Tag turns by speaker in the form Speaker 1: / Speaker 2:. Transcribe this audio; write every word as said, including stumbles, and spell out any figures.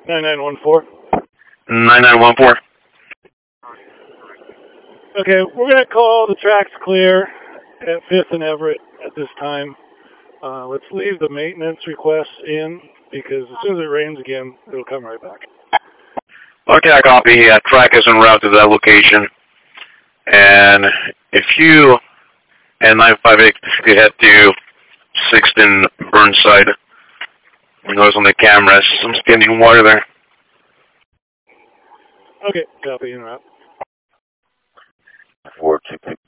Speaker 1: nine nine one four.
Speaker 2: nine nine one four.
Speaker 1: Okay, we're going to call the tracks clear at fifth and Everett at this time. Uh, let's leave the maintenance requests in because as soon as it rains again, it'll come right back.
Speaker 2: Okay, I copy. Uh, track is en route to that location. And if you and nine five eight head to sixth and Burnside, you notice on the cameras some standing water there.
Speaker 1: Okay, copy en route.
Speaker 3: four two two